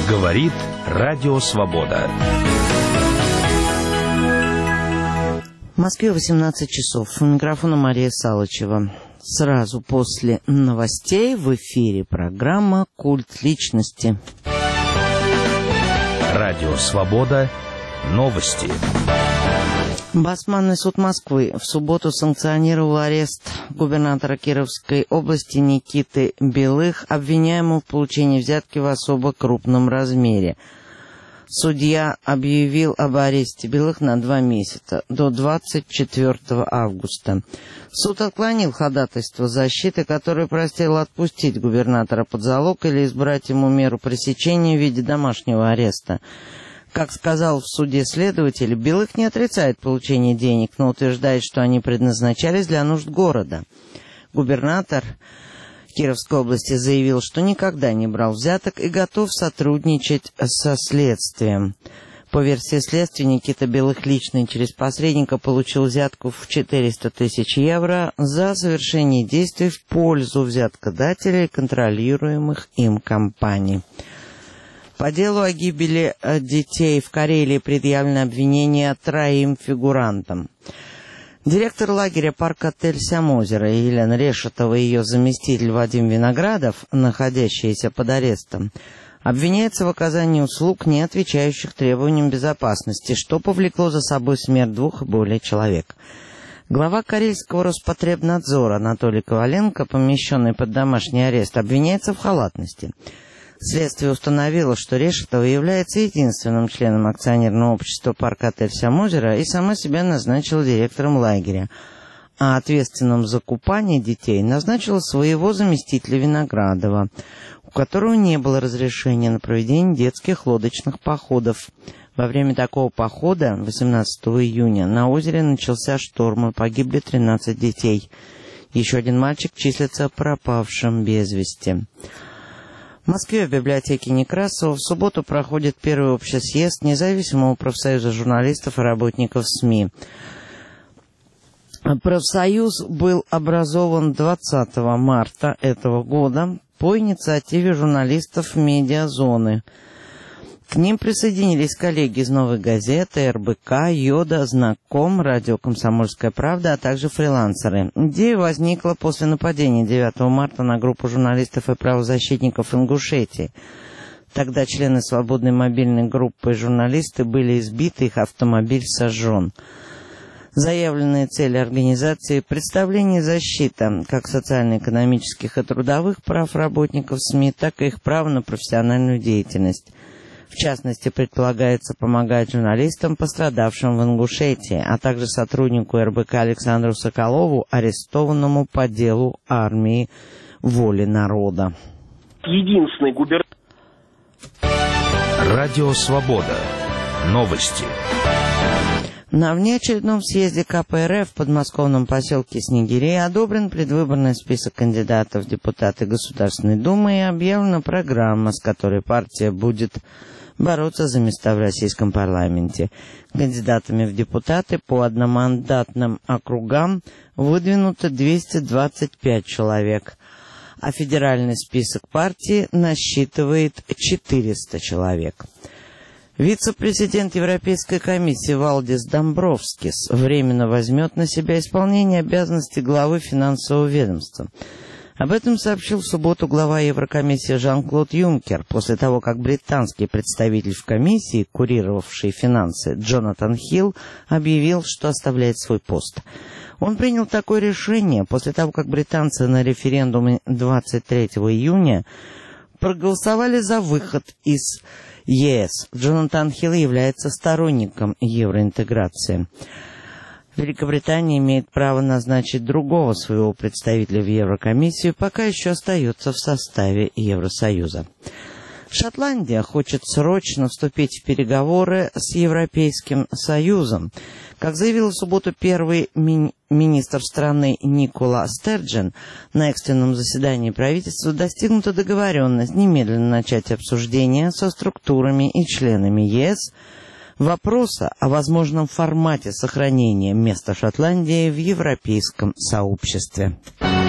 Говорит Радио Свобода. В Москве 18 часов. У микрофона Мария Салычева. Сразу после новостей в эфире программа «Культ личности». Радио Свобода. Новости. Басманный суд Москвы в субботу санкционировал арест губернатора Кировской области Никиты Белых, обвиняемого в получении взятки в особо крупном размере. Судья объявил об аресте Белых на 2 месяца, до 24 августа. Суд отклонил ходатайство защиты, которое просило отпустить губернатора под залог или избрать ему меру пресечения в виде домашнего ареста. Как сказал в суде следователь, Белых не отрицает получение денег, но утверждает, что они предназначались для нужд города. Губернатор Кировской области заявил, что никогда не брал взяток и готов сотрудничать со следствием. По версии следствия, Никита Белых лично и через посредника получил взятку в 400 тысяч евро за совершение действий в пользу взяткодателей контролируемых им компаний. По делу о гибели детей в Карелии предъявлено обвинение 3 фигурантам. Директор лагеря парк-отель «Сямозеро» Елена Решетова и ее заместитель Вадим Виноградов, находящиеся под арестом, обвиняются в оказании услуг, не отвечающих требованиям безопасности, что повлекло за собой смерть 2 и более человек. Глава Карельского Роспотребнадзора Анатолий Коваленко, помещенный под домашний арест, обвиняется в халатности. Следствие установило, что Решетова является единственным членом акционерного общества парк-отель «Сямозеро» и сама себя назначила директором лагеря, а ответственным за купание детей назначила своего заместителя Виноградова, у которого не было разрешения на проведение детских лодочных походов. Во время такого похода, 18 июня, на озере начался шторм и погибли 13 детей. Еще один мальчик числится пропавшим без вести. В Москве в библиотеке Некрасова в субботу проходит первый общий съезд Независимого профсоюза журналистов и работников СМИ. Профсоюз был образован 20 марта этого года по инициативе журналистов «Медиазоны». К ним присоединились коллеги из «Новой газеты», РБК, Йода, Знаком, радио «Комсомольская правда», а также фрилансеры. Идея возникла после нападения 9 марта на группу журналистов и правозащитников Ингушетии. Тогда члены свободной мобильной группы и журналисты были избиты, их автомобиль сожжен. Заявленные цели организации – представление и защита как социально-экономических и трудовых прав работников СМИ, так и их права на профессиональную деятельность. В частности, предполагается помогать журналистам, пострадавшим в Ингушетии, а также сотруднику РБК Александру Соколову, арестованному по делу армии воли народа. Единственный губернатор. Радио Свобода. Новости. На внеочередном съезде КПРФ в подмосковном поселке Снегирей одобрен предвыборный список кандидатов в депутаты Государственной Думы и объявлена программа, с которой партия будет бороться за места в российском парламенте. Кандидатами в депутаты по одномандатным округам выдвинуто 225 человек, а федеральный список партии насчитывает 400 человек. Вице-президент Европейской комиссии Валдис Домбровскис временно возьмет на себя исполнение обязанностей главы финансового ведомства. Об этом сообщил в субботу глава Еврокомиссии Жан-Клод Юнкер, после того, как британский представитель в комиссии, курировавший финансы, Джонатан Хилл, объявил, что оставляет свой пост. Он принял такое решение после того, как британцы на референдуме 23 июня проголосовали за выход из ЕС. Джонатан Хилл является сторонником евроинтеграции. Великобритания имеет право назначить другого своего представителя в Еврокомиссию, пока еще остается в составе Евросоюза. Шотландия хочет срочно вступить в переговоры с Европейским Союзом. Как заявил в субботу первый министр страны Никола Стерджен, на экстренном заседании правительства достигнута договоренность немедленно начать обсуждение со структурами и членами ЕС вопроса о возможном формате сохранения места Шотландии в европейском сообществе.